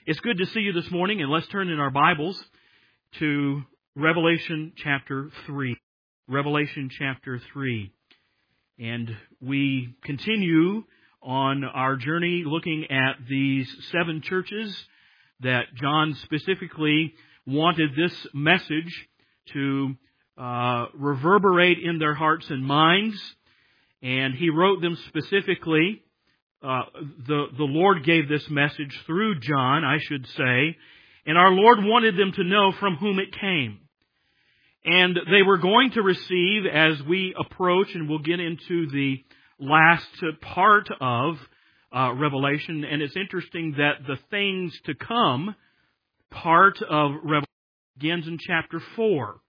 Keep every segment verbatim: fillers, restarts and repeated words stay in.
It's good to see you this morning, and let's turn in our Bibles to Revelation chapter three. Revelation chapter three. And we continue on our journey looking at these seven churches that John specifically wanted this message to uh, reverberate in their hearts and minds. And he wrote them specifically. Uh, the, the Lord gave this message through John, I should say, and our Lord wanted them to know from whom it came. And they were going to receive, as we approach, and we'll get into the last part of uh, Revelation, and it's interesting that the things to come part of Revelation begins in chapter four.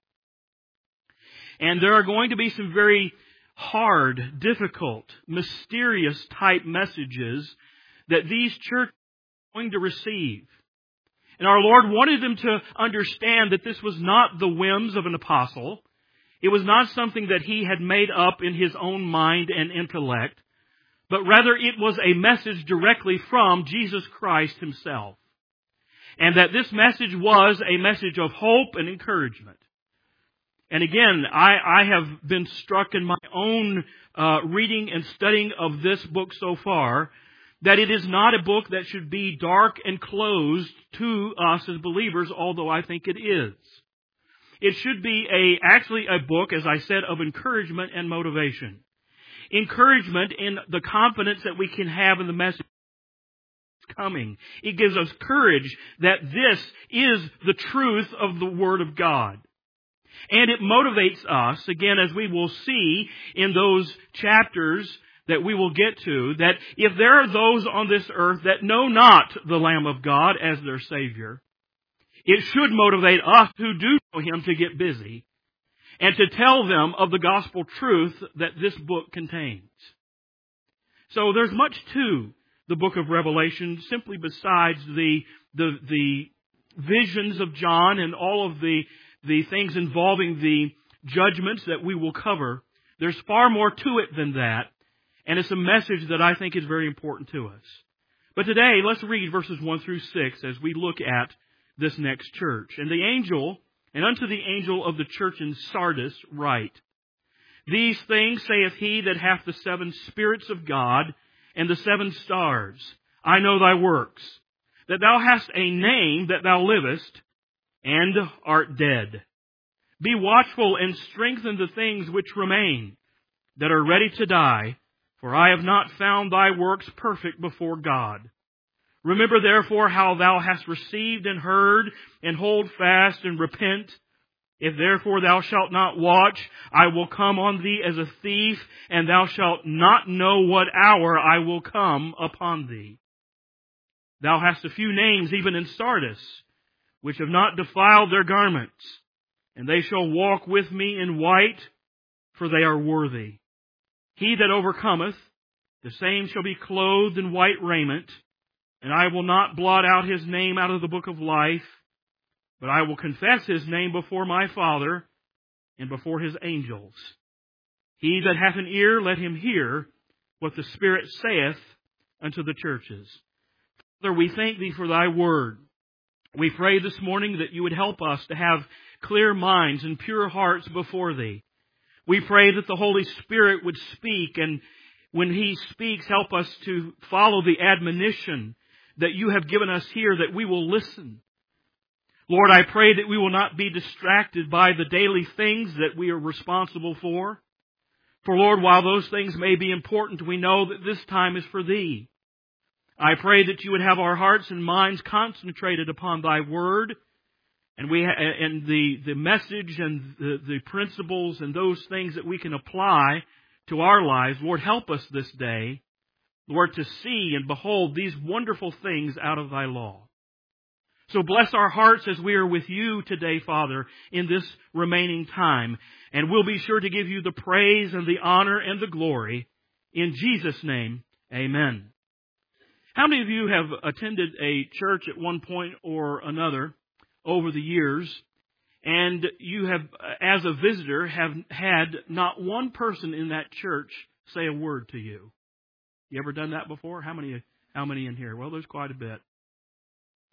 And there are going to be some very hard, difficult, mysterious type messages that these churches are going to receive. And our Lord wanted them to understand that this was not the whims of an apostle. It was not something that he had made up in his own mind and intellect, but rather it was a message directly from Jesus Christ himself. And that this message was a message of hope and encouragement. And again, I, I have been struck in my own uh, reading and studying of this book so far that it is not a book that should be dark and closed to us as believers, although I think it is. It should be a actually a book, as I said, of encouragement and motivation. Encouragement in the confidence that we can have in the message coming. It gives us courage that this is the truth of the Word of God. And it motivates us, again, as we will see in those chapters that we will get to, that if there are those on this earth that know not the Lamb of God as their Savior, it should motivate us who do know Him to get busy and to tell them of the gospel truth that this book contains. So there's much to the book of Revelation, simply besides the, the, the visions of John and all of the the things involving the judgments that we will cover. There's far more to it than that, and it's a message that I think is very important to us. But today, let's read verses one through six as we look at this next church. And the angel, and unto the angel of the church in Sardis write, These things saith he that hath the seven spirits of God and the seven stars. I know thy works, that thou hast a name that thou livest, and art dead. Be watchful and strengthen the things which remain, that are ready to die, for I have not found thy works perfect before God. Remember therefore how thou hast received and heard, and hold fast and repent. If therefore thou shalt not watch, I will come on thee as a thief, and thou shalt not know what hour I will come upon thee. Thou hast a few names even in Sardis, which have not defiled their garments, and they shall walk with me in white, for they are worthy. He that overcometh, the same shall be clothed in white raiment, and I will not blot out his name out of the book of life, but I will confess his name before my Father and before his angels. He that hath an ear, let him hear what the Spirit saith unto the churches. Father, we thank thee for thy word. We pray this morning that you would help us to have clear minds and pure hearts before thee. We pray that the Holy Spirit would speak, and when He speaks, help us to follow the admonition that you have given us here, that we will listen. Lord, I pray that we will not be distracted by the daily things that we are responsible for. For Lord, while those things may be important, we know that this time is for thee. I pray that you would have our hearts and minds concentrated upon thy word, and we and the, the message and the, the principles and those things that we can apply to our lives. Lord, help us this day, Lord, to see and behold these wonderful things out of thy law. So bless our hearts as we are with you today, Father, in this remaining time. And we'll be sure to give you the praise and the honor and the glory. In Jesus' name, amen. How many of you have attended a church at one point or another over the years, and you have, as a visitor, have had not one person in that church say a word to you? You ever done that before? How many, how many in here? Well, there's quite a bit.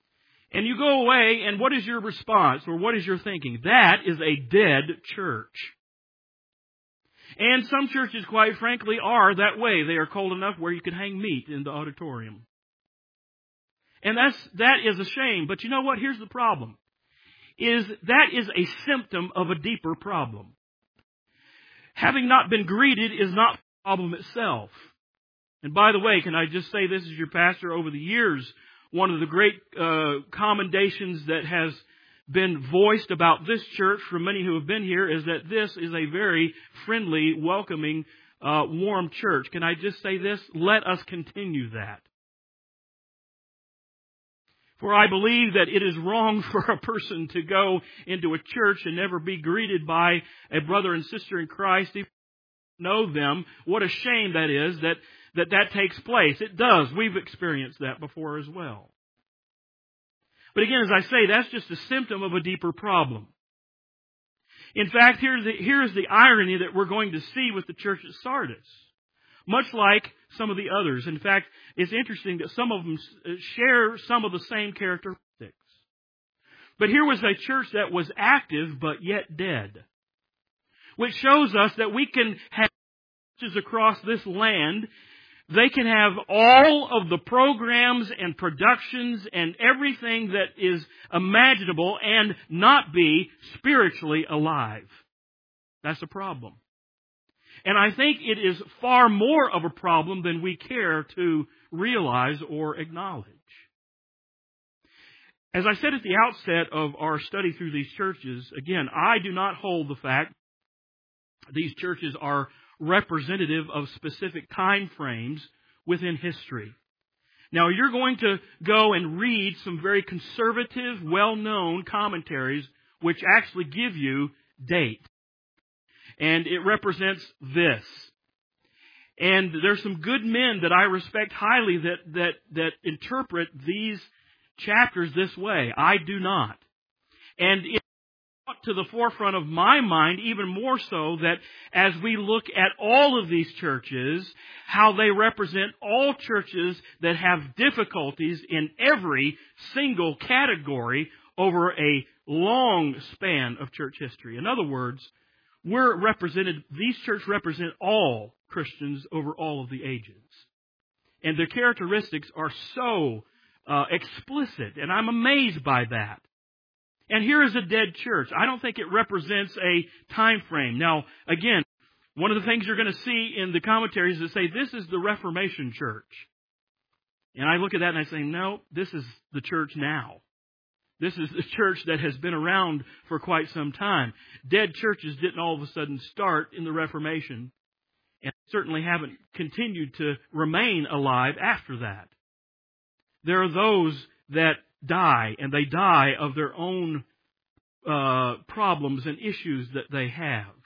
And you go away, and what is your response, or what is your thinking? That is a dead church. And some churches, quite frankly, are that way. They are cold enough where you can hang meat in the auditorium. And that's, that is a shame. But you know what? Here's the problem. Is that is a symptom of a deeper problem. Having not been greeted is not the problem itself. And by the way, can I just say this as your pastor over the years, one of the great uh, commendations that has been voiced about this church from many who have been here is that this is a very friendly, welcoming, uh, warm church. Can I just say this? Let us continue that. For I believe that it is wrong for a person to go into a church and never be greeted by a brother and sister in Christ, even know them. What a shame that is that, that that takes place. It does. We've experienced that before as well. But again, as I say, that's just a symptom of a deeper problem. In fact, here's the, here's the irony that we're going to see with the church at Sardis. Much like some of the others. In fact, it's interesting that some of them share some of the same characteristics. But here was a church that was active but yet dead. Which shows us that we can have churches across this land. They can have all of the programs and productions and everything that is imaginable and not be spiritually alive. That's a problem. And I think it is far more of a problem than we care to realize or acknowledge. As I said at the outset of our study through these churches, again, I do not hold the fact these churches are representative of specific time frames within history. Now, you're going to go and read some very conservative, well-known commentaries which actually give you date. And it represents this. And there's some good men that I respect highly that, that, that interpret these chapters this way. I do not. And it's brought to the forefront of my mind even more so that as we look at all of these churches, how they represent all churches that have difficulties in every single category over a long span of church history. In other words, We're represented, these churches represent all Christians over all of the ages. And their characteristics are so uh, explicit, and I'm amazed by that. And here is a dead church. I don't think it represents a time frame. Now, again, one of the things you're going to see in the commentaries is that say, this is the Reformation church. And I look at that and I say, no, this is the church now. This is the church that has been around for quite some time. Dead churches didn't all of a sudden start in the Reformation, and certainly haven't continued to remain alive after that. There are those that die, and they die of their own uh, problems and issues that they have.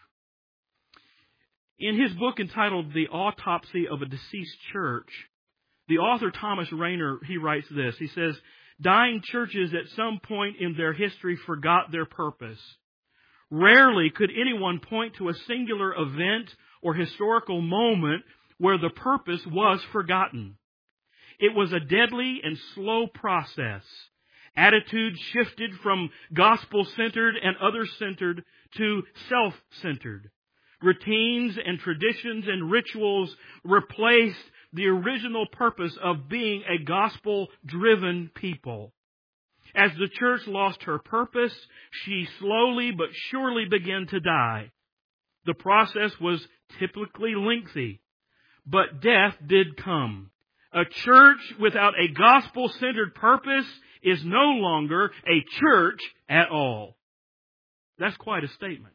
In his book entitled The Autopsy of a Deceased Church, the author Thomas Rainer, he writes this. He says, dying churches at some point in their history forgot their purpose. Rarely could anyone point to a singular event or historical moment where the purpose was forgotten. It was a deadly and slow process. Attitudes shifted from gospel-centered and other-centered to self-centered. Routines and traditions and rituals replaced the original purpose of being a gospel-driven people. As the church lost her purpose, she slowly but surely began to die. The process was typically lengthy, but death did come. A church without a gospel-centered purpose is no longer a church at all. That's quite a statement.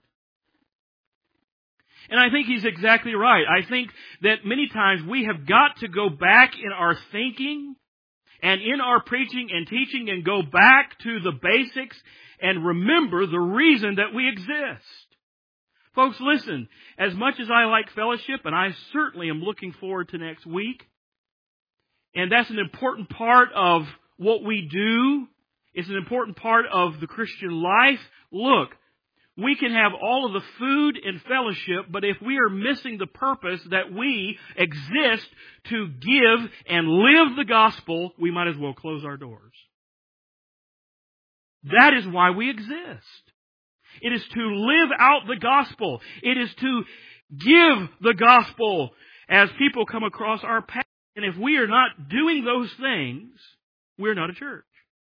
And I think he's exactly right. I think that many times we have got to go back in our thinking and in our preaching and teaching and go back to the basics and remember the reason that we exist. Folks, listen, as much as I like fellowship, and I certainly am looking forward to next week, and that's an important part of what we do, it's an important part of the Christian life. Look, we can have all of the food and fellowship, but if we are missing the purpose that we exist to give and live the gospel, we might as well close our doors. That is why we exist. It is to live out the gospel. It is to give the gospel as people come across our path. And if we are not doing those things, we're not a church.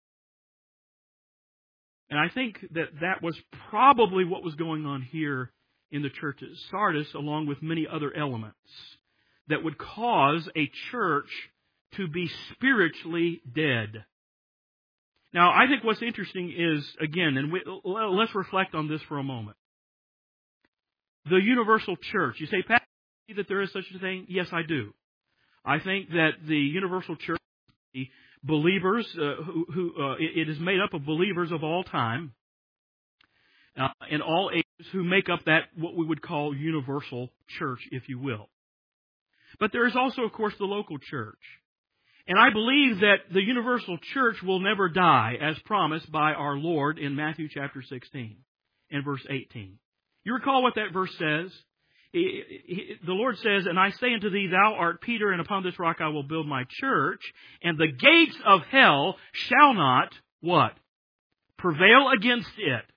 And I think that that was probably what was going on here in the church at Sardis, along with many other elements that would cause a church to be spiritually dead. Now, I think what's interesting is, again, and we, let's reflect on this for a moment. The universal church. You say, Pastor, do you see that there is such a thing? Yes, I do. I think that the universal church, the believers, uh, who, who uh, it is made up of believers of all time, uh, in all ages, who make up that, what we would call universal church, if you will. But there is also, of course, the local church. And I believe that the universal church will never die, as promised by our Lord in Matthew chapter sixteen and verse eighteen. You recall what that verse says? The Lord says, "And I say unto thee, thou art Peter, and upon this rock I will build my church, and the gates of hell shall not," what? "Prevail against it."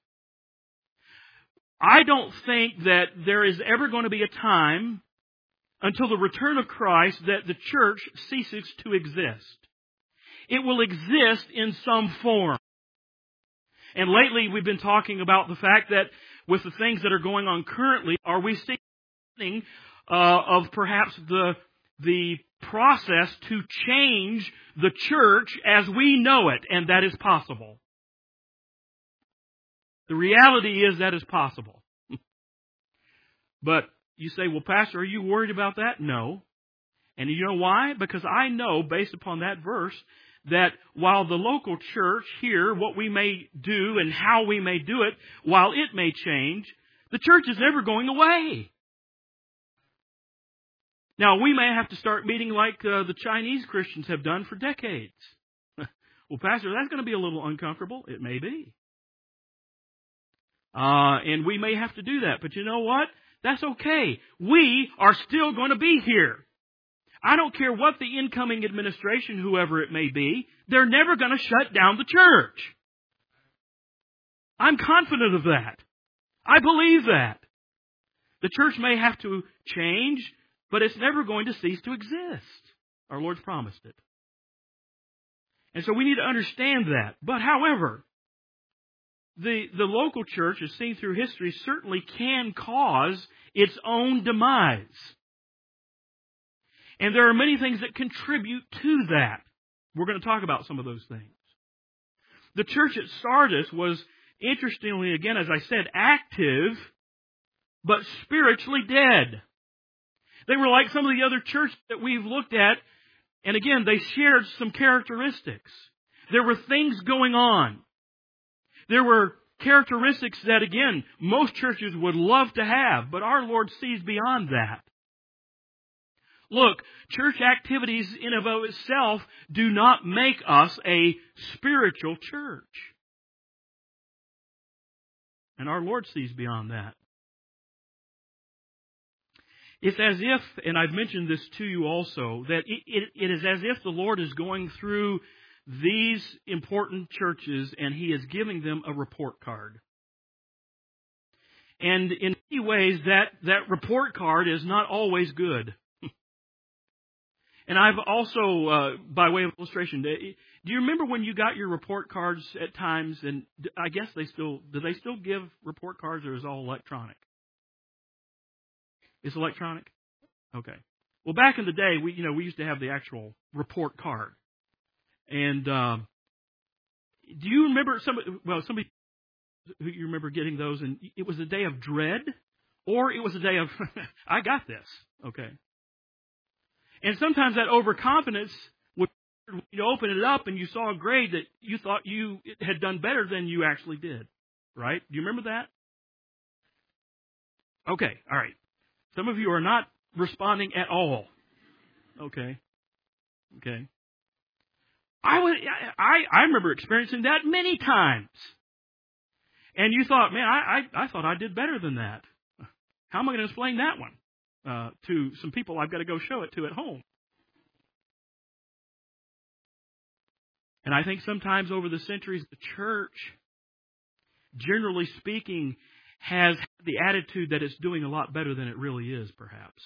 I don't think that there is ever going to be a time until the return of Christ that the church ceases to exist. It will exist in some form. And lately we've been talking about the fact that with the things that are going on currently, are we seeing uh, of perhaps the the process to change the church as we know it, and that is possible. The reality is that is possible. But you say, well, Pastor, are you worried about that? No. And you know why? Because I know, based upon that verse, that while the local church here, what we may do and how we may do it, while it may change, the church is never going away. Now, we may have to start meeting like uh, the Chinese Christians have done for decades. Well, Pastor, that's going to be a little uncomfortable. It may be. Uh, and we may have to do that. But you know what? That's okay. We are still going to be here. I don't care what the incoming administration, whoever it may be, they're never going to shut down the church. I'm confident of that. I believe that. The church may have to change, but it's never going to cease to exist. Our Lord's promised it. And so we need to understand that. But however, The, the local church, as seen through history, certainly can cause its own demise. And there are many things that contribute to that. We're going to talk about some of those things. The church at Sardis was, interestingly, again, as I said, active, but spiritually dead. They were like some of the other churches that we've looked at, and again, they shared some characteristics. There were things going on. There were characteristics that, again, most churches would love to have, but our Lord sees beyond that. Look, church activities in and of itself do not make us a spiritual church. And our Lord sees beyond that. It's as if, and I've mentioned this to you also, that it, it, it is as if the Lord is going through these important churches, and He is giving them a report card. And in many ways, that, that report card is not always good. And I've also, uh, by way of illustration, do you remember when you got your report cards at times, and I guess they still, do they still give report cards, or is it all electronic? It's electronic? Okay. Well, back in the day, we, you know, we used to have the actual report card. And uh, do you remember somebody? Well, somebody who you remember getting those, and it was a day of dread, or it was a day of I got this, okay. And sometimes that overconfidence would, when you open it up and you saw a grade that you thought you had done better than you actually did, right? Do you remember that? Okay, all right. Some of you are not responding at all. Okay, okay. I was, I, I remember experiencing that many times. And you thought, man, I, I, I thought I did better than that. How am I going to explain that one uh, to some people I've got to go show it to at home? And I think sometimes over the centuries, the church generally speaking, has the attitude that it's doing a lot better than it really is, perhaps.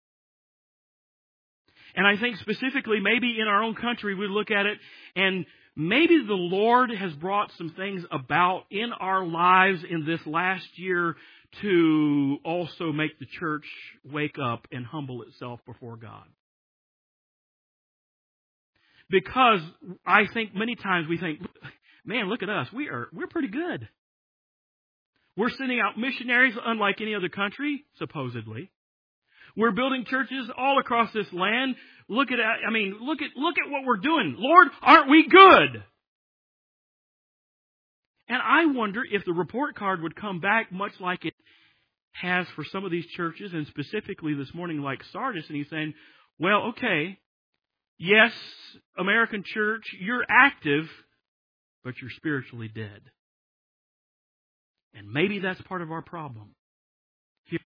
And I think specifically, maybe in our own country, we look at it and maybe the Lord has brought some things about in our lives in this last year to also make the church wake up and humble itself before God. Because I think many times we think, man, look at us. We are, we're pretty good. We're sending out missionaries unlike any other country, supposedly. We're building churches all across this land. Look at, I mean, look at, look at what we're doing. Lord, aren't we good? And I wonder if the report card would come back much like it has for some of these churches, and specifically this morning like Sardis, and he's saying, well, okay, yes, American church, you're active, but you're spiritually dead. And maybe that's part of our problem. Here,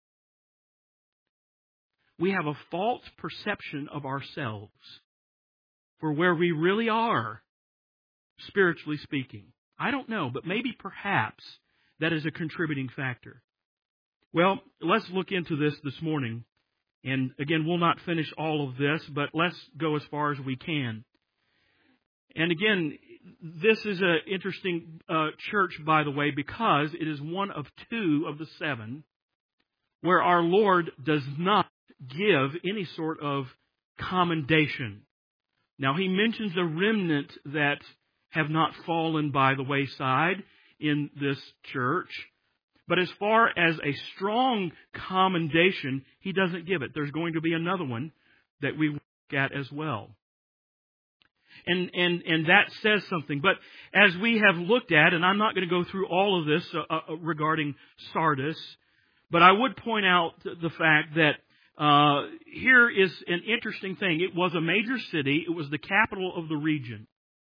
we have a false perception of ourselves for where we really are, spiritually speaking. I don't know, but maybe perhaps that is a contributing factor. Well, let's look into this this morning. And again, we'll not finish all of this, but let's go as far as we can. And again, this is an interesting uh, church, by the way, because it is one of two of the seven where our Lord does not give any sort of commendation. Now, He mentions a remnant that have not fallen by the wayside in this church. But as far as a strong commendation, He doesn't give it. There's going to be another one that we look at as well. And, and, and that says something. But as we have looked at, and I'm not going to go through all of this uh, uh, regarding Sardis, but I would point out the fact that uh, here is an interesting thing. It was a major city. It was the capital of the region.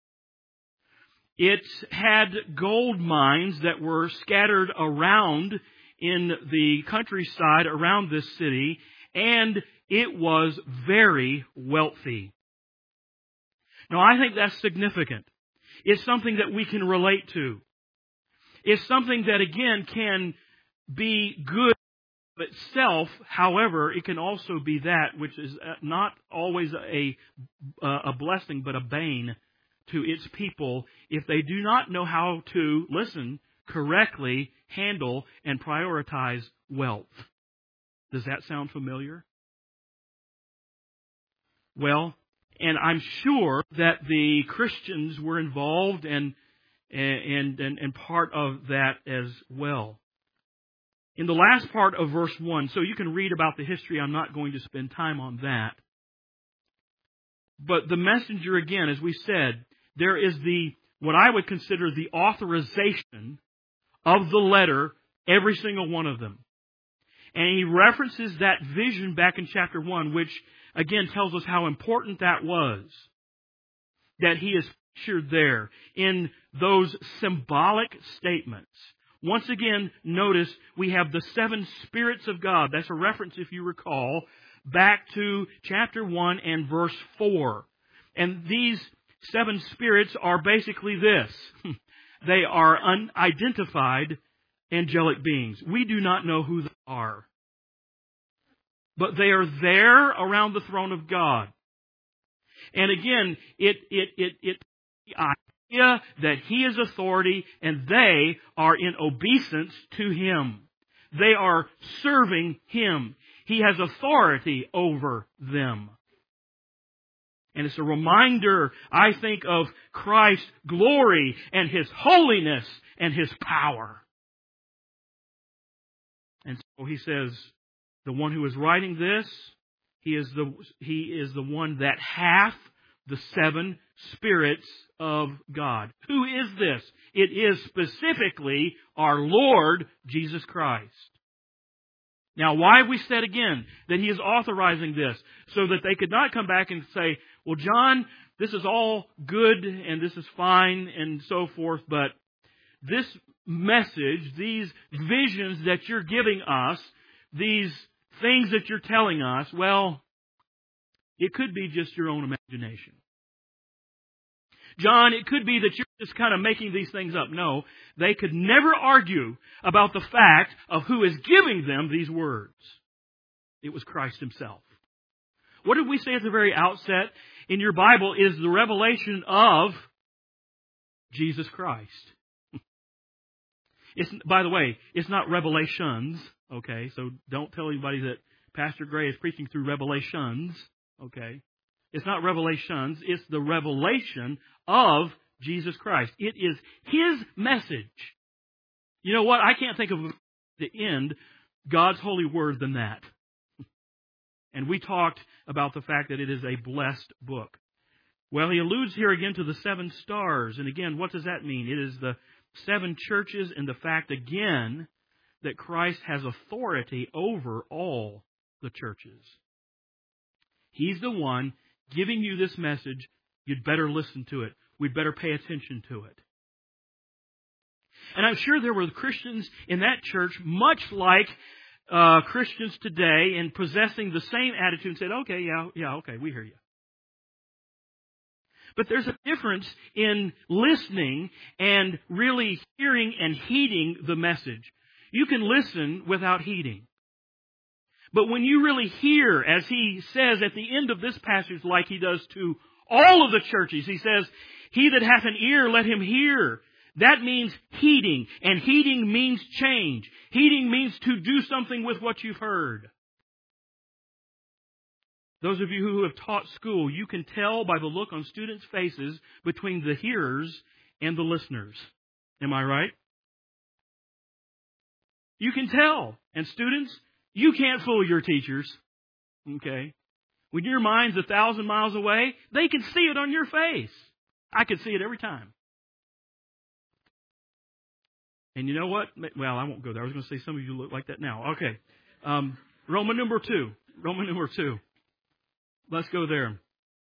It had gold mines that were scattered around in the countryside around this city, and it was very wealthy. Now, I think that's significant. It's something that we can relate to. It's something that, again, can be good itself. However, it can also be that which is not always a, a blessing, but a bane to its people if they do not know how to, listen, correctly handle and prioritize wealth. Does that sound familiar? Well, and I'm sure that the Christians were involved and and and, and part of that as well. In the last part of verse one, so you can read about the history, I'm not going to spend time on that. But the messenger, again, as we said, there is the, what I would consider the authorization of the letter, every single one of them. And he references that vision back in chapter one, which again tells us how important that was. That he is pictured there in those symbolic statements. Once again, notice we have the seven spirits of God. That's a reference, if you recall, back to chapter one and verse four. And these seven spirits are basically this. They are unidentified angelic beings. We do not know who they are. But they are there around the throne of God. And again, it, it, it, it, the idea that He is authority and they are in obeisance to Him. They are serving Him. He has authority over them. And it's a reminder, I think, of Christ's glory and His holiness and His power. And so he says, the one who is writing this, he is the he is the one that hath the seven spirits of God. Who is this? It is specifically our Lord Jesus Christ. Now, why have we said again that He is authorizing this? So that they could not come back and say, well, John, this is all good and this is fine and so forth, but this message, these visions that you're giving us, these things that you're telling us, well, it could be just your own imagination. John, it could be that you're just kind of making these things up. No, they could never argue about the fact of who is giving them these words. It was Christ Himself. What did we say at the very outset? In your Bible is the revelation of Jesus Christ. It's, by the way, it's not revelations, okay? So don't tell anybody that Pastor Gray is preaching through revelations, okay? It's not revelations, it's the revelation of Jesus Christ. It is His message. You know what? I can't think of the end God's holy word than that. And we talked about the fact that it is a blessed book. Well, he alludes here again to the seven stars. And again, what does that mean? It is the seven churches and the fact again that Christ has authority over all the churches. He's the one giving you this message. You'd better listen to it. We'd better pay attention to it. And I'm sure there were Christians in that church, much like uh, Christians today, and possessing the same attitude and said, okay, yeah, yeah, okay, we hear you. But there's a difference in listening and really hearing and heeding the message. You can listen without heeding. But when you really hear, as he says at the end of this passage, like he does to all of the churches, he says, he that hath an ear, let him hear. That means heeding, and heeding means change. Heeding means to do something with what you've heard. Those of you who have taught school, you can tell by the look on students' faces between the hearers and the listeners. Am I right? You can tell. And students, you can't fool your teachers. Okay? When your mind's a thousand miles away, they can see it on your face. I can see it every time. And you know what? Well, I won't go there. I was going to say some of you look like that now. Okay. Um, Roman number two. Roman number two. Let's go there.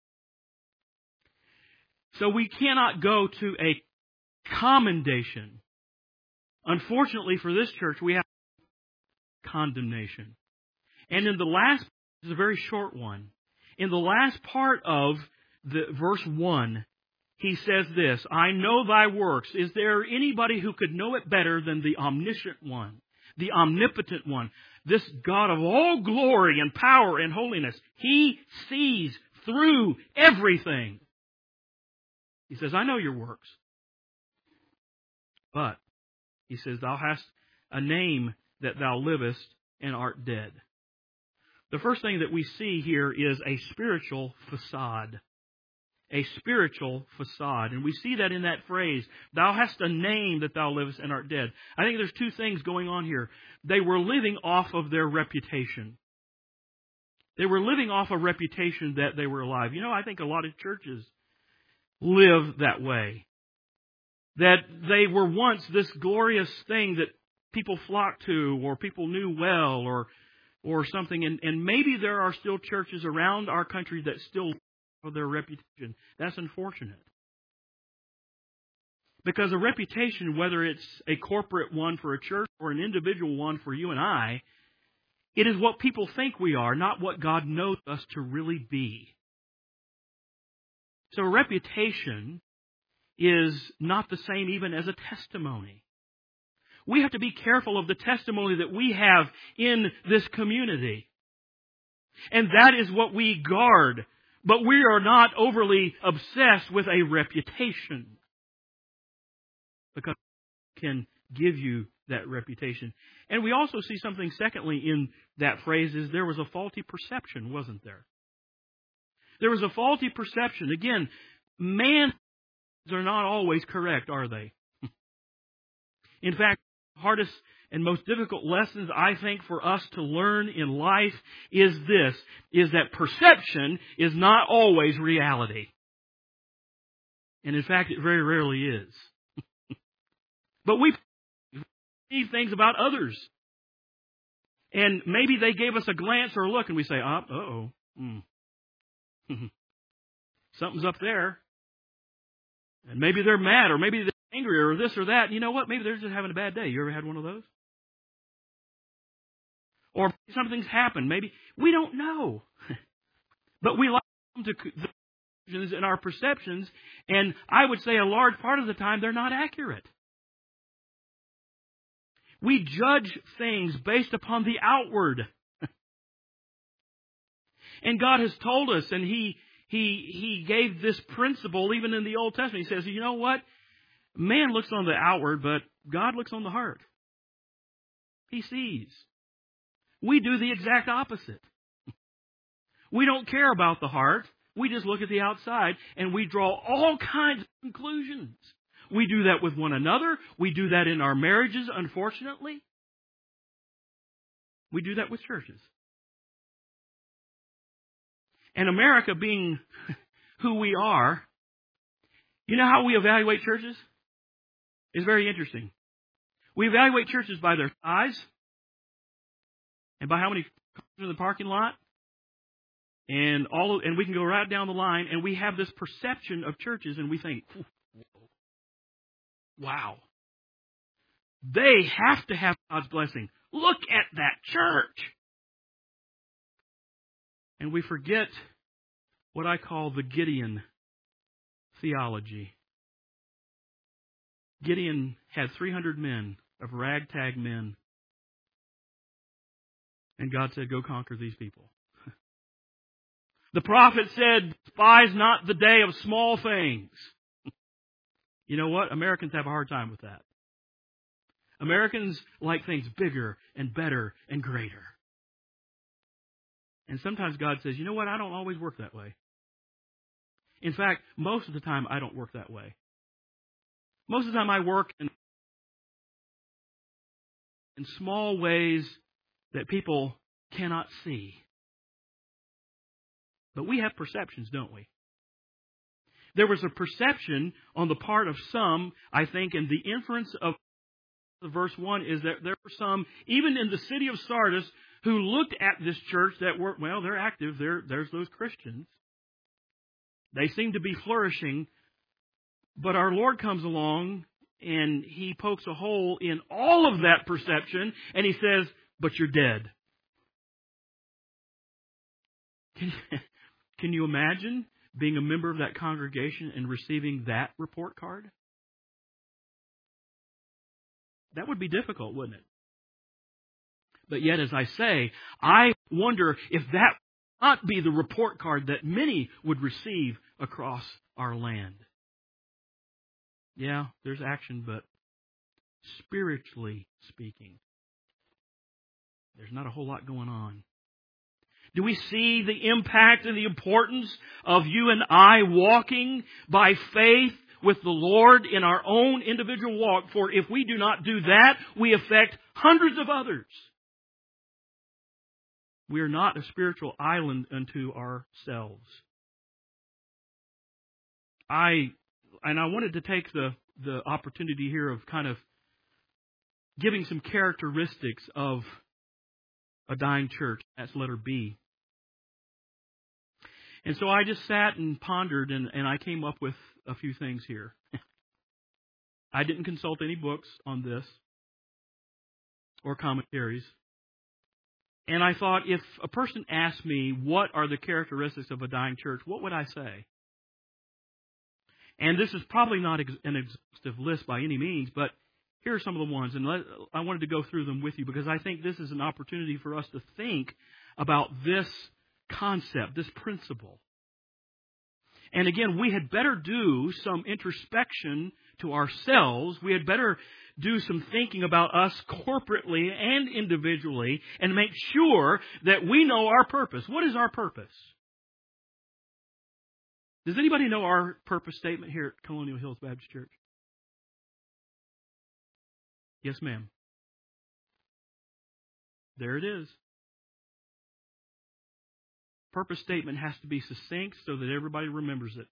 So we cannot go to a commendation. Unfortunately for this church, we have condemnation. And in the last, this is a very short one. In the last part of the verse one, he says this, I know thy works. Is there anybody who could know it better than the omniscient one, the omnipotent one, this God of all glory and power and holiness? He sees through everything. He says, I know your works. But, he says, thou hast a name that thou livest and art dead. The first thing that we see here is a spiritual facade. A spiritual facade. And we see that in that phrase, thou hast a name that thou livest and art dead. I think there's two things going on here. They were living off of their reputation. They were living off a reputation that they were alive. You know, I think a lot of churches live that way. That they were once this glorious thing that people flocked to or people knew well or or something. And, and maybe there are still churches around our country that still for their reputation. That's unfortunate. Because a reputation, whether it's a corporate one for a church or an individual one for you and I, it is what people think we are, not what God knows us to really be. So a reputation is not the same even as a testimony. We have to be careful of the testimony that we have in this community. And that is what we guard. But we are not overly obsessed with a reputation. Because it can give you that reputation. And we also see something secondly in that phrase is there was a faulty perception, wasn't there? There was a faulty perception. Again, man are not always correct, are they? In fact, the hardest and most difficult lessons, I think, for us to learn in life is this, is that perception is not always reality. And in fact, it very rarely is. But we perceive things about others. And maybe they gave us a glance or a look and we say, oh, uh-oh. Mm. Something's up there. And maybe they're mad or maybe they're angry or this or that. You know what? Maybe they're just having a bad day. You ever had one of those? Or something's happened. Maybe we don't know. But we like them to and our perceptions, and I would say a large part of the time they're not accurate. We judge things based upon the outward. And God has told us, and He He He gave this principle even in the Old Testament. He says, you know what? Man looks on the outward, but God looks on the heart. He sees. We do the exact opposite. We don't care about the heart. We just look at the outside, and we draw all kinds of conclusions. We do that with one another. We do that in our marriages, unfortunately. We do that with churches. And America being who we are, you know how we evaluate churches? It's very interesting. We evaluate churches by their size and by how many cars are in the parking lot. And all of, and we can go right down the line, and we have this perception of churches, and we think, wow, they have to have God's blessing. Look at that church. And we forget what I call the Gideon theology. Gideon had three hundred men of ragtag men. And God said, go conquer these people. The prophet said, despise not the day of small things. You know what? Americans have a hard time with that. Americans like things bigger and better and greater. And sometimes God says, you know what? I don't always work that way. In fact, most of the time I don't work that way. Most of the time I work in, in small ways that people cannot see. But we have perceptions, don't we? There was a perception on the part of some, I think, and the inference of verse one is that there were some, even in the city of Sardis, who looked at this church that were, well, they're active. They're, there's those Christians. They seem to be flourishing. But our Lord comes along and He pokes a hole in all of that perception, and He says, but you're dead. Can you, can you imagine being a member of that congregation and receiving that report card? That would be difficult, wouldn't it? But yet, as I say, I wonder if that would not be the report card that many would receive across our land. Yeah, there's action, but spiritually speaking, there's not a whole lot going on. Do we see the impact and the importance of you and I walking by faith with the Lord in our own individual walk? For if we do not do that, we affect hundreds of others. We are not a spiritual island unto ourselves. I and I wanted to take the, the opportunity here of kind of giving some characteristics of a dying church. That's letter B. And so I just sat and pondered, and, and I came up with a few things here. I didn't consult any books on this or commentaries. And I thought, if a person asked me, what are the characteristics of a dying church, what would I say? And this is probably not ex- an exhaustive list by any means, but here are some of the ones. And let, I wanted to go through them with you because I think this is an opportunity for us to think about this concept, this principle. And again, we had better do some introspection to ourselves. We had better do some thinking about us corporately and individually and make sure that we know our purpose. What is our purpose? Does anybody know our purpose statement here at Colonial Hills Baptist Church? Yes, ma'am. There it is. Purpose statement has to be succinct so that everybody remembers it.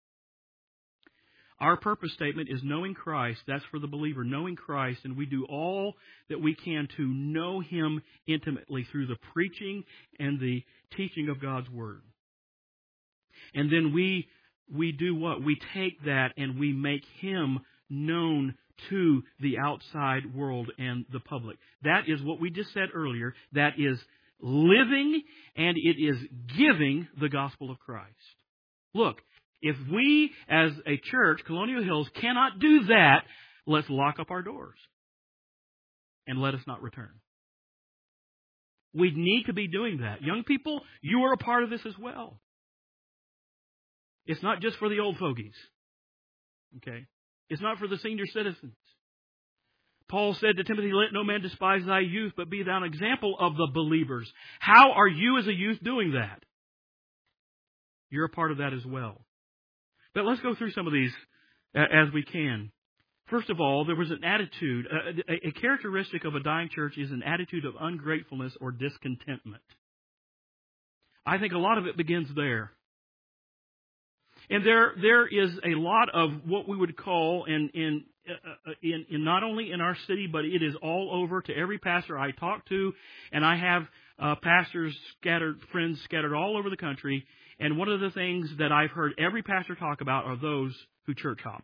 Our purpose statement is knowing Christ. That's for the believer, knowing Christ, and we do all that we can to know Him intimately through the preaching and the teaching of God's Word. And then we we do what? We take that and we make Him known to the outside world and the public. That is what we just said earlier. That is living, and it is giving the gospel of Christ. Look, If we, as a church, Colonial Hills, cannot do that, let's lock up our doors and let us not return. We need to be doing that. Young people, you are a part of this as well. It's not just for the old fogies. Okay? It's not for the senior citizens. Paul said to Timothy, let no man despise thy youth, but be thou an example of the believers. How are you as a youth doing that? You're a part of that as well. But let's go through some of these as we can. First of all, there was an attitude. A, a characteristic of a dying church is an attitude of ungratefulness or discontentment. I think a lot of it begins there. And there, there is a lot of what we would call, in, in, uh, in, in not only in our city, but it is all over to every pastor I talk to, and I have uh, pastors scattered, friends scattered all over the country. And one of the things that I've heard every pastor talk about are those who church hop.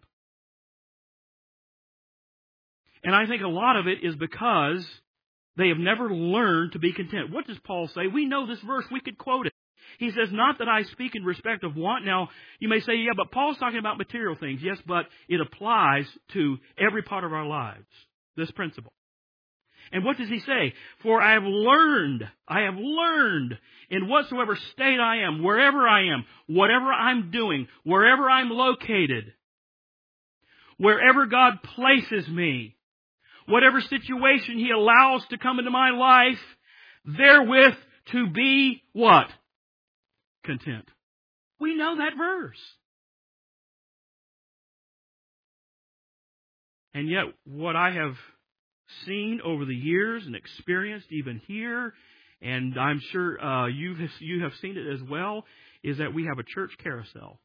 And I think a lot of it is because they have never learned to be content. What does Paul say? We know this verse. We could quote it. He says, not that I speak in respect of want. Now, you may say, yeah, but Paul's talking about material things. Yes, but it applies to every part of our lives, this principle. And what does he say? For I have learned, I have learned in whatsoever state I am, wherever I am, whatever I'm doing, wherever I'm located, wherever God places me, whatever situation He allows to come into my life, therewith to be what? Content. We know that verse. And yet, what I have seen over the years and experienced even here, and I'm sure uh, you have, you have seen it as well, is that we have a church carousel.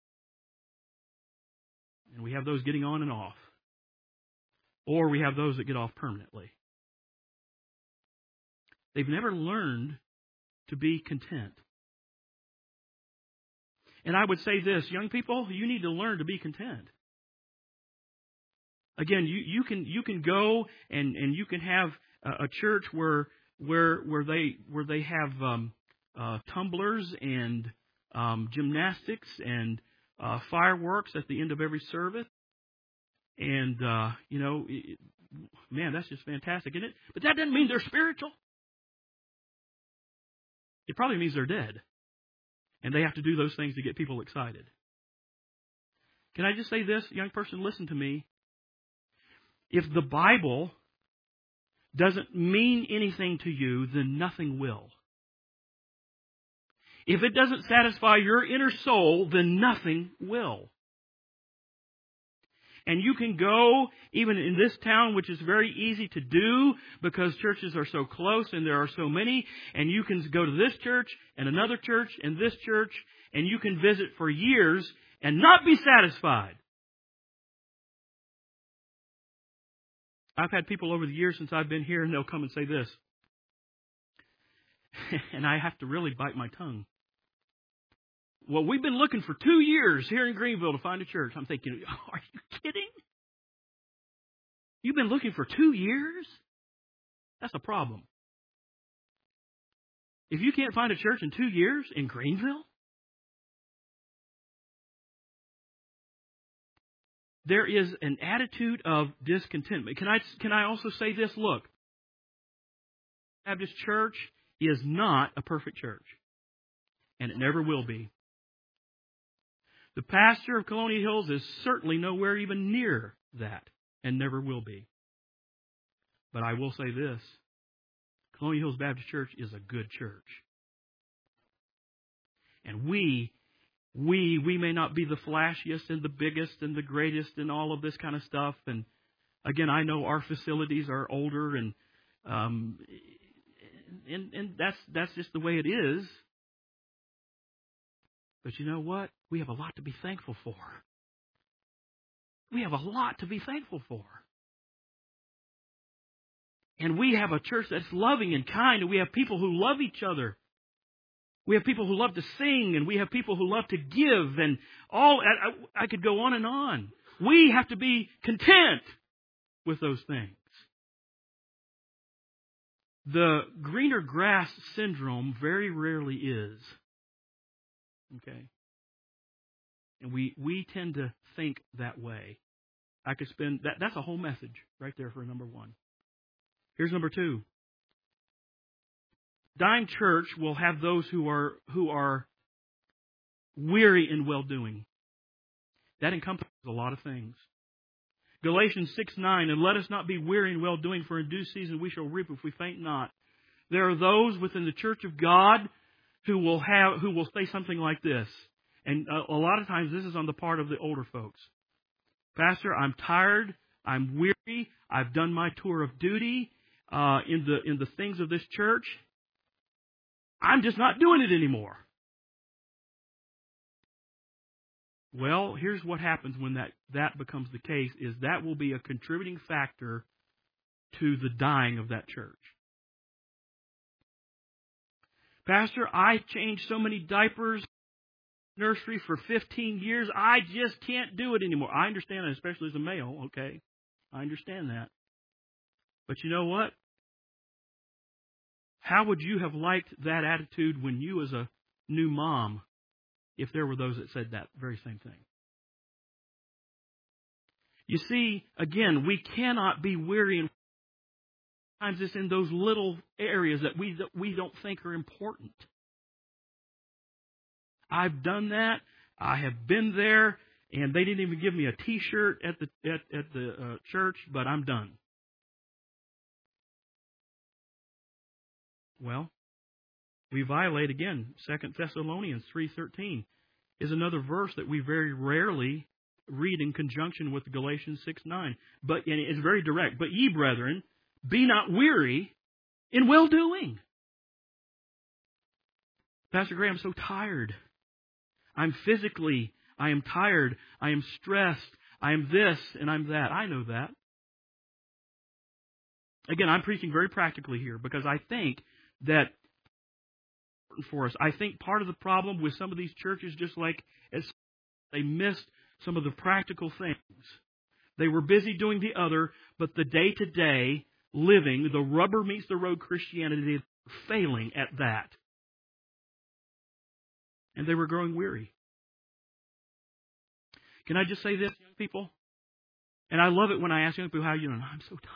And we have those getting on and off. Or we have those that get off permanently. They've never learned to be content. And I would say this, young people, you need to learn to be content. Again, you, you can you can go and, and you can have a, a church where where where they where they have um, uh, tumblers and um, gymnastics and uh, fireworks at the end of every service, and uh, you know, it, man, that's just fantastic, isn't it? But that doesn't mean they're spiritual. It probably means they're dead, and they have to do those things to get people excited. Can I just say this, young person? Listen to me. If the Bible doesn't mean anything to you, then nothing will. If it doesn't satisfy your inner soul, then nothing will. And you can go, even in this town, which is very easy to do because churches are so close and there are so many, and you can go to this church and another church and this church, and you can visit for years and not be satisfied. I've had people over the years since I've been here, and they'll come and say this. And I have to really bite my tongue. Well, we've been looking for two years here in Greenville to find a church. I'm thinking, are you kidding? You've been looking for two years? That's a problem. If you can't find a church in two years in Greenville, there is an attitude of discontentment. Can I, can I also say this? Look, Baptist Church is not a perfect church, and it never will be. The pastor of Colonial Hills is certainly nowhere even near that, and never will be. But I will say this, Colonial Hills Baptist Church is a good church. And we We we may not be the flashiest and the biggest and the greatest and all of this kind of stuff. And again, I know our facilities are older, and um, and and that's that's just the way it is. But you know what? We have a lot to be thankful for. We have a lot to be thankful for. And we have a church that's loving and kind, and we have people who love each other. We have people who love to sing, and we have people who love to give, and all. I, I could go on and on. We have to be content with those things. The greener grass syndrome very rarely is. Okay. And we, we tend to think that way. I could spend, that, that's a whole message right there for number one. Here's number two. Dying church will have those who are, who are weary in well-doing. That encompasses a lot of things. Galatians six nine, and let us not be weary in well-doing, for in due season we shall reap if we faint not. There are those within the church of God who will have, who will say something like this. And a, a lot of times this is on the part of the older folks. Pastor, I'm tired. I'm weary. I've done my tour of duty uh, in the in the things of this church. I'm just not doing it anymore. Well, here's what happens when that, that becomes the case, is that will be a contributing factor to the dying of that church. Pastor, I changed so many diapers nursery for fifteen years, I just can't do it anymore. I understand that, especially as a male, okay? I understand that. But you know what? How would you have liked that attitude when you, as a new mom, if there were those that said that very same thing? You see, again, we cannot be weary, and sometimes it's in those little areas that we that we don't think are important. I've done that. I have been there, and they didn't even give me a T-shirt at the at, at the uh, church, but I'm done. Well, we violate again. Second Thessalonians three thirteen is another verse that we very rarely read in conjunction with Galatians six nine. But and it's very direct. But ye, brethren, be not weary in well doing. Pastor Gray, I'm so tired. I'm physically, I am tired. I am stressed. I am this and I'm that. I know that. Again, I'm preaching very practically here because I think that for us, I think part of the problem with some of these churches, just like as they missed some of the practical things. They were busy doing the other, but the day-to-day living, the rubber meets the road Christianity, failing at that. And they were growing weary. Can I just say this, young people? And I love it when I ask young people, how you doing? I'm so tired.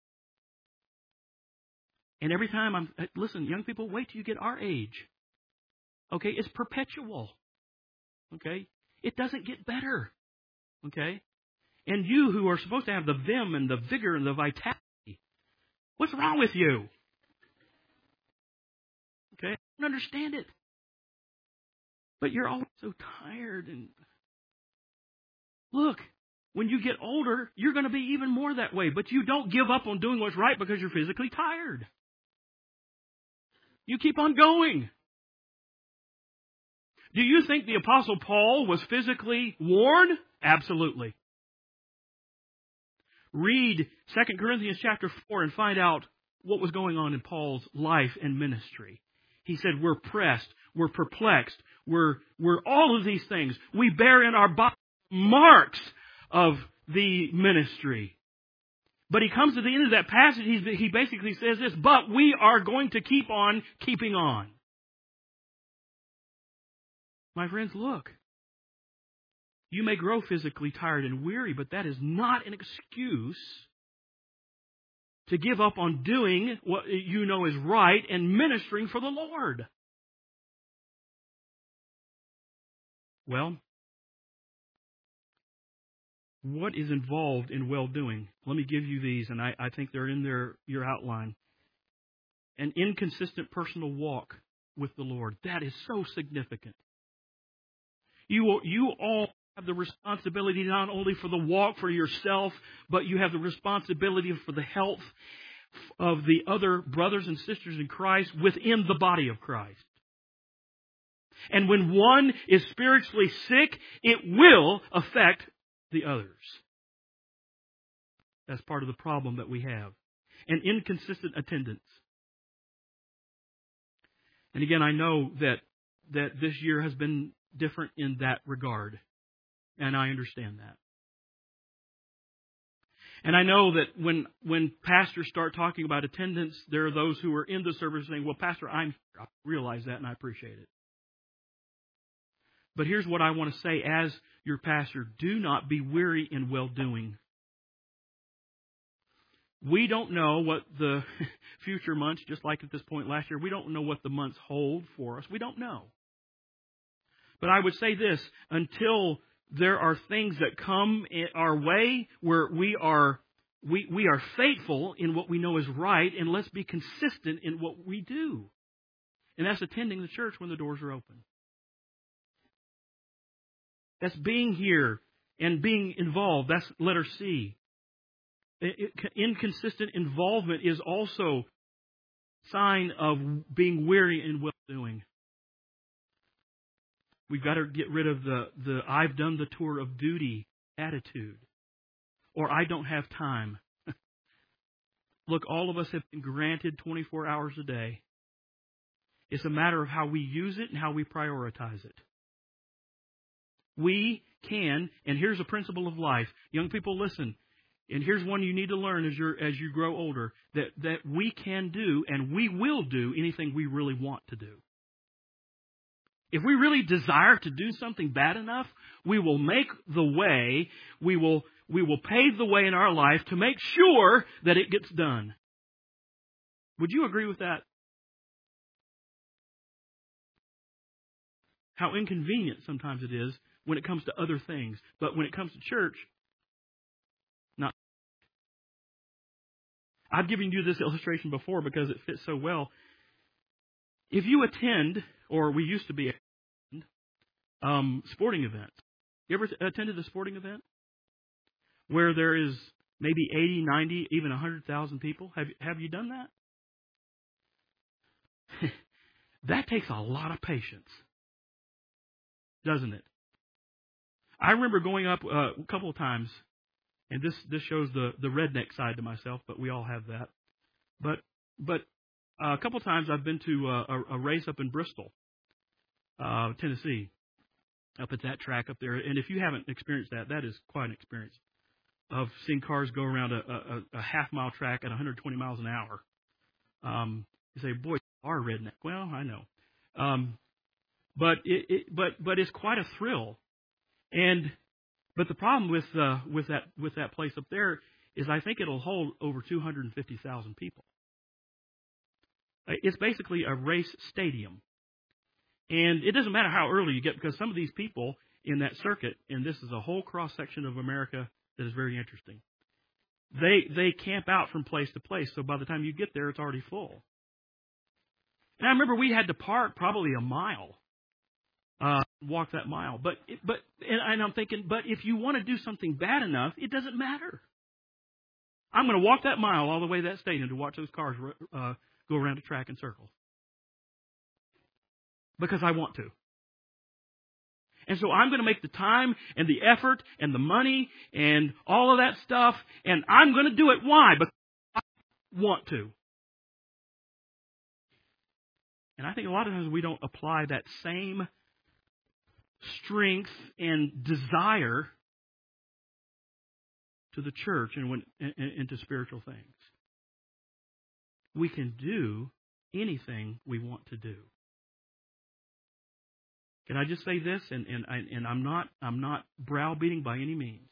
And every time I'm, listen, young people, wait till you get our age. Okay, it's perpetual. Okay, it doesn't get better. Okay, and you who are supposed to have the vim and the vigor and the vitality, what's wrong with you? Okay, I don't understand it. But you're always so tired. And look, when you get older, you're going to be even more that way. But you don't give up on doing what's right because you're physically tired. You keep on going. Do you think the Apostle Paul was physically worn? Absolutely. Read Second Corinthians chapter four and find out what was going on in Paul's life and ministry. He said, we're pressed, we're perplexed, we're, we're all of these things. We bear in our body marks of the ministry. But he comes to the end of that passage, he's, he basically says this, but we are going to keep on keeping on. My friends, look. You may grow physically tired and weary, but that is not an excuse to give up on doing what you know is right and ministering for the Lord. Well, what is involved in well-doing? Let me give you these, and I, I think they're in their, your outline. An inconsistent personal walk with the Lord. That is so significant. You, you all have the responsibility not only for the walk for yourself, but you have the responsibility for the health of the other brothers and sisters in Christ within the body of Christ. And when one is spiritually sick, it will affect the others. That's part of the problem that we have. An inconsistent attendance. And again, I know that, that this year has been different in that regard. And I understand that. And I know that when when pastors start talking about attendance, there are those who are in the service saying, well, Pastor, I'm, I realize that and I appreciate it. But here's what I want to say as your pastor. Do not be weary in well-doing. We don't know what the future months, just like at this point last year, we don't know what the months hold for us. We don't know. But I would say this, until there are things that come our way where we are we, we are faithful in what we know is right, and let's be consistent in what we do. And that's attending the church when the doors are open. That's being here and being involved. That's letter C. Inconsistent involvement is also a sign of being weary in well-doing. We've got to get rid of the, the I've done the tour of duty attitude. Or I don't have time. Look, all of us have been granted twenty-four hours a day. It's a matter of how we use it and how we prioritize it. We can, and here's a principle of life. Young people, listen. And here's one you need to learn as you as you grow older, that, that we can do and we will do anything we really want to do. If we really desire to do something bad enough, we will make the way, we will we will pave the way in our life to make sure that it gets done. Would you agree with that? How inconvenient sometimes it is when it comes to other things. But when it comes to church, not. I've given you this illustration before because it fits so well. If you attend, or we used to be, um, sporting events. You ever attended a sporting event where there is maybe eighty, ninety, even one hundred thousand people? Have, have you done that? That takes a lot of patience, doesn't it? I remember going up uh, a couple of times, and this, this shows the, the redneck side to myself, but we all have that. But but uh, a couple of times I've been to uh, a, a race up in Bristol, uh, Tennessee, up at that track up there. And if you haven't experienced that, that is quite an experience of seeing cars go around a, a, a half-mile track at one hundred twenty miles an hour. Um, you say, boy, you are redneck. Well, I know. Um, but it, it but but it's quite a thrill. And but the problem with uh, with that with that place up there is I think it'll hold over two hundred fifty thousand people. It's basically a race stadium, and it doesn't matter how early you get because some of these people in that circuit, and this is a whole cross section of America that is very interesting. They they camp out from place to place, so by the time you get there, it's already full. And I remember we had to park probably a mile. Uh, walk that mile, but but and, and I'm thinking, but if you want to do something bad enough, it doesn't matter. I'm going to walk that mile all the way to that stadium to watch those cars uh, go around the track in circles because I want to. And so I'm going to make the time and the effort and the money and all of that stuff, and I'm going to do it. Why? Because I want to. And I think a lot of times we don't apply that same strength and desire to the church and, when, and, and to spiritual things. We can do anything we want to do. Can I just say this? And, and, and I'm not I'm not browbeating by any means.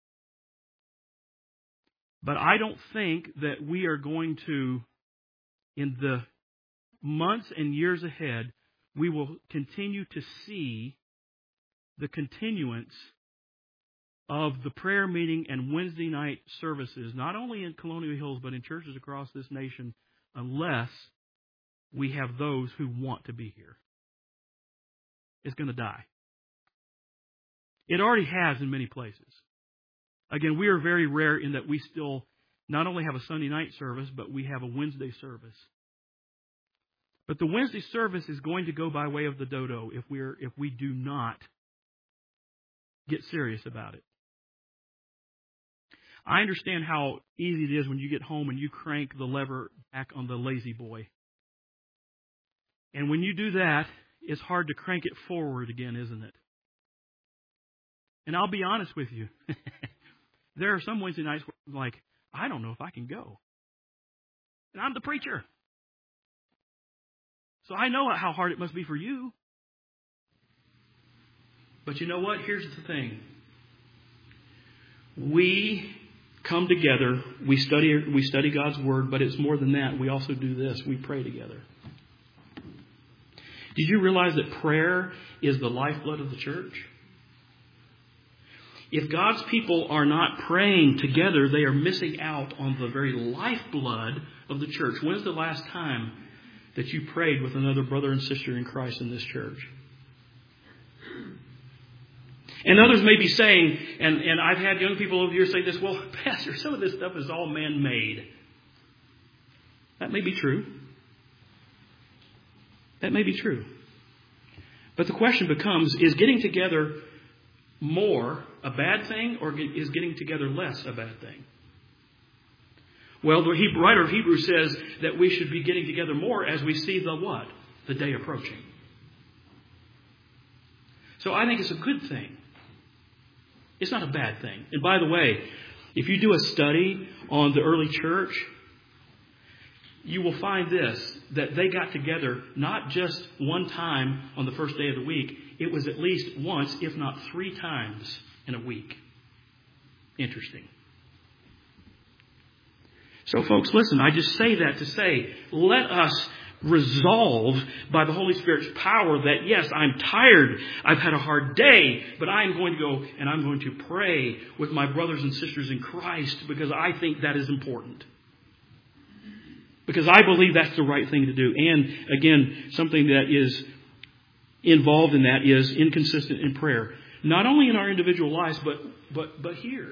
But I don't think that we are going to, in the months and years ahead, we will continue to see the continuance of the prayer meeting and Wednesday night services, not only in Colonial Hills, but in churches across this nation, unless we have those who want to be here. It's going to die. It already has in many places. Again, we are very rare in that we still not only have a Sunday night service, but we have a Wednesday service. But the Wednesday service is going to go by way of the dodo if we're if we do not get serious about it. I understand how easy it is when you get home and you crank the lever back on the lazy boy. And when you do that, it's hard to crank it forward again, isn't it? And I'll be honest with you. There are some Wednesday nights where I'm like, I don't know if I can go. And I'm the preacher. So I know how hard it must be for you. But you know what? Here's the thing. We come together, we study we study God's Word, but it's more than that. We also do this. We pray together. Did you realize that prayer is the lifeblood of the church? If God's people are not praying together, they are missing out on the very lifeblood of the church. When is the last time that you prayed with another brother and sister in Christ in this church? And others may be saying, and, and I've had young people over here say this, well, Pastor, some of this stuff is all man-made. That may be true. That may be true. But the question becomes, is getting together more a bad thing, or is getting together less a bad thing? Well, the Hebrew, writer of Hebrews says that we should be getting together more as we see the what? The day approaching. So I think it's a good thing. It's not a bad thing. And by the way, if you do a study on the early church, you will find this, that they got together not just one time on the first day of the week. It was at least once, if not three times in a week. Interesting. So folks, listen, I just say that to say, let us resolve by the Holy Spirit's power that, yes, I'm tired, I've had a hard day, but I'm going to go and I'm going to pray with my brothers and sisters in Christ, because I think that is important. Because I believe that's the right thing to do. And again, something that is involved in that is inconsistent in prayer. Not only in our individual lives, but but but here.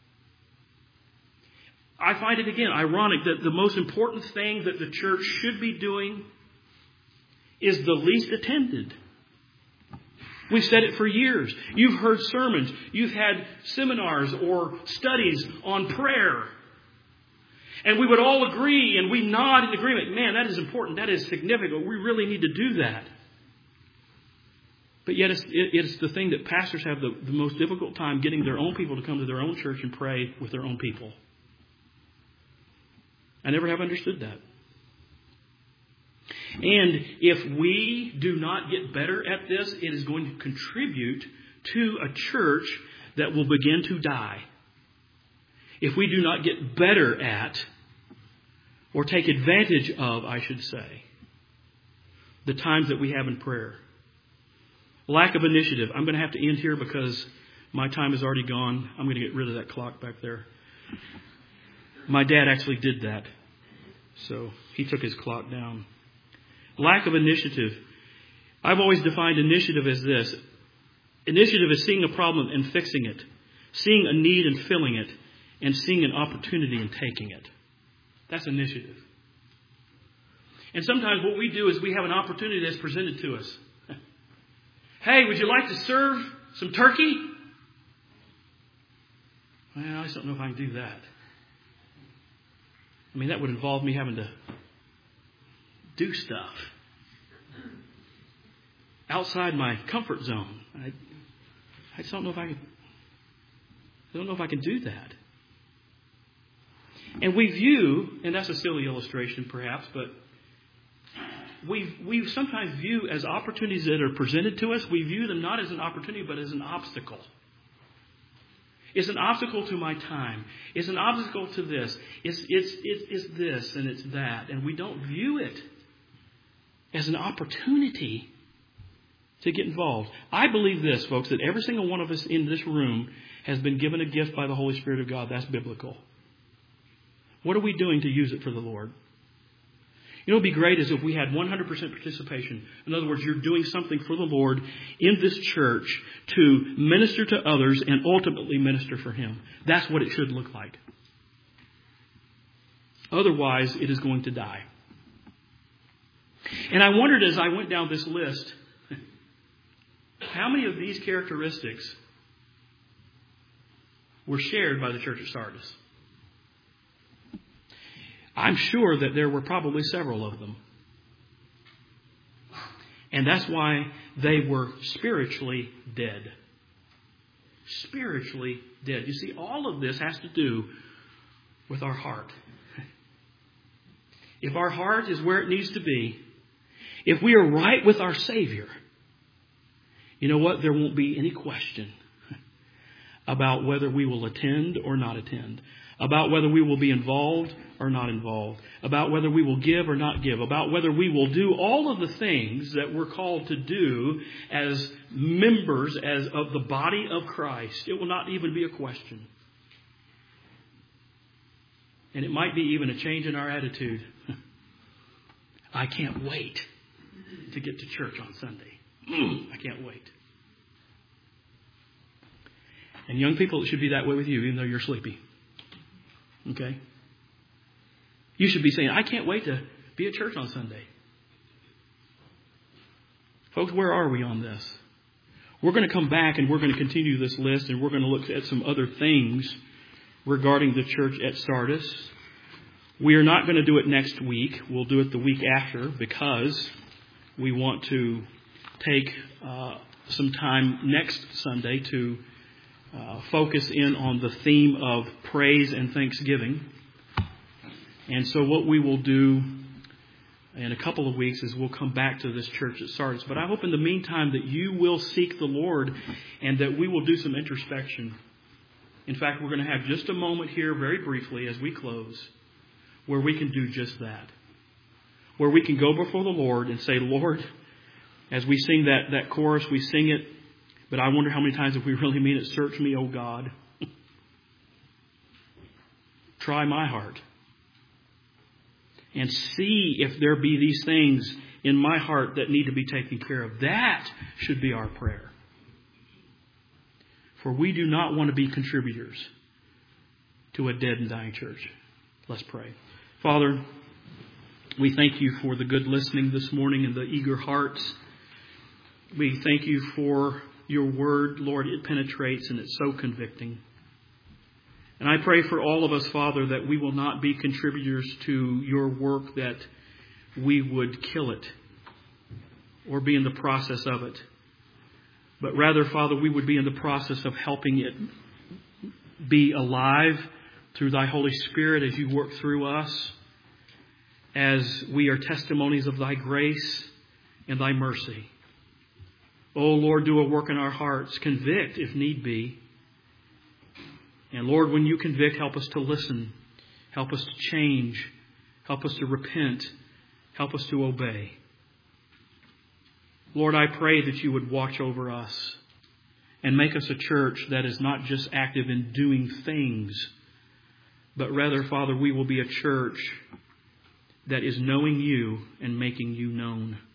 I find it, again, ironic that the most important thing that the church should be doing is the least attended. We've said it for years. You've heard sermons. You've had seminars or studies on prayer. And we would all agree, and we nod in agreement. Man, that is important. That is significant. We really need to do that. But yet it's, it's the thing that pastors have the, the most difficult time getting their own people to come to their own church and pray with their own people. I never have understood that. And if we do not get better at this, it is going to contribute to a church that will begin to die. If we do not get better at, or take advantage of, I should say, the times that we have in prayer. Lack of initiative. I'm going to have to end here because my time is already gone. I'm going to get rid of that clock back there. My dad actually did that. So he took his clock down. Lack of initiative. I've always defined initiative as this. Initiative is seeing a problem and fixing it. Seeing a need and filling it. And seeing an opportunity and taking it. That's initiative. And sometimes what we do is we have an opportunity that's presented to us. Hey, would you like to serve some turkey? Well, I just don't know if I can do that. I mean, that would involve me having to do stuff outside my comfort zone. I, I just don't know if I can. I don't know if I can do that. And we view, and that's a silly illustration perhaps, but we we sometimes view as opportunities that are presented to us, we view them not as an opportunity, but as an obstacle. It's an obstacle to my time. It's an obstacle to this. It's, it's, it's, it's this and it's that. And we don't view it as an opportunity to get involved. I believe this, folks, that every single one of us in this room has been given a gift by the Holy Spirit of God. That's biblical. What are we doing to use it for the Lord? You know what would be great is if we had one hundred percent participation. In other words, you're doing something for the Lord in this church to minister to others and ultimately minister for Him. That's what it should look like. Otherwise, it is going to die. And I wondered as I went down this list, how many of these characteristics were shared by the church of Sardis? I'm sure that there were probably several of them. And that's why they were spiritually dead. Spiritually dead. You see, all of this has to do with our heart. If our heart is where it needs to be, if we are right with our Savior, you know what? There won't be any question about whether we will attend or not attend, about whether we will be involved or not involved, about whether we will give or not give, about whether we will do all of the things that we're called to do as members as of the body of Christ. It will not even be a question. And it might be even a change in our attitude. I can't wait to get to church on Sunday. I can't wait. And young people, it should be that way with you, even though you're sleepy. Okay? You should be saying, I can't wait to be at church on Sunday. Folks, where are we on this? We're going to come back and we're going to continue this list, and we're going to look at some other things regarding the church at Sardis. We are not going to do it next week. We'll do it the week after, because we want to take uh, some time next Sunday to uh, focus in on the theme of praise and thanksgiving. And so what we will do in a couple of weeks is we'll come back to this church at Sardis. But I hope in the meantime that you will seek the Lord and that we will do some introspection. In fact, we're going to have just a moment here very briefly as we close where we can do just that. Where we can go before the Lord and say, Lord, as we sing that, that chorus, we sing it, but I wonder how many times if we really mean it, search me, O God. Try my heart. And see if there be these things in my heart that need to be taken care of. That should be our prayer. For we do not want to be contributors to a dead and dying church. Let's pray. Father, we thank you for the good listening this morning and the eager hearts. We thank you for your word. Lord, it penetrates and it's so convicting. And I pray for all of us, Father, that we will not be contributors to your work, that we would kill it or be in the process of it. But rather, Father, we would be in the process of helping it be alive through thy Holy Spirit as you work through us, as we are testimonies of thy grace and thy mercy. Oh, Lord, do a work in our hearts. Convict if need be. And Lord, when you convict, help us to listen. Help us to change. Help us to repent. Help us to obey. Lord, I pray that you would watch over us and make us a church that is not just active in doing things, but rather, Father, we will be a church that is knowing you and making you known.